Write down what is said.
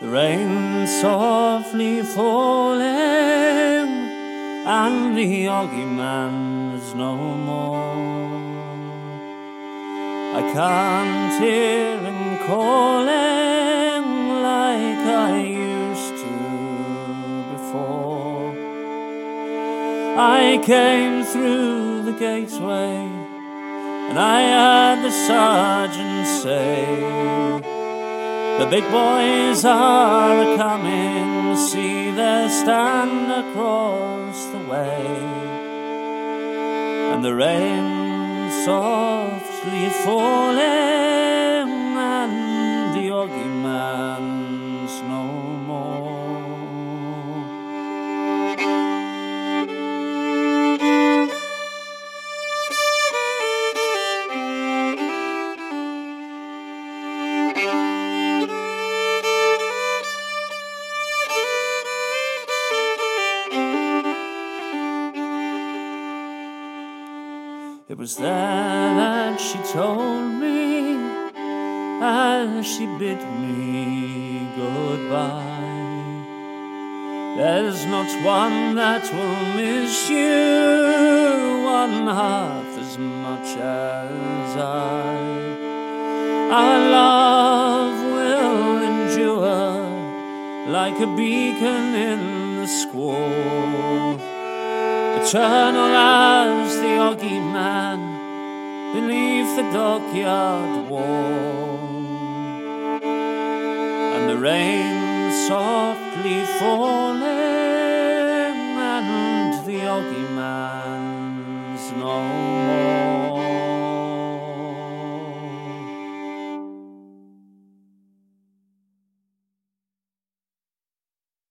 The rain softly falling, and the Oggy Man's no more. I can't hear him calling like I used to before. I came through the gateway, and I heard the sergeant say, the big boys are a-coming, see they stand across the way. And the rain softly falling, and the Oggy Man's no more. It was there that she told me, as she bid me goodbye, there's not one that will miss you one half as much as I. Our love will endure like a beacon in the squall, eternal as the Oggy Man beneath the dockyard wall. And the rain softly falling, and the Oggy Man's no more.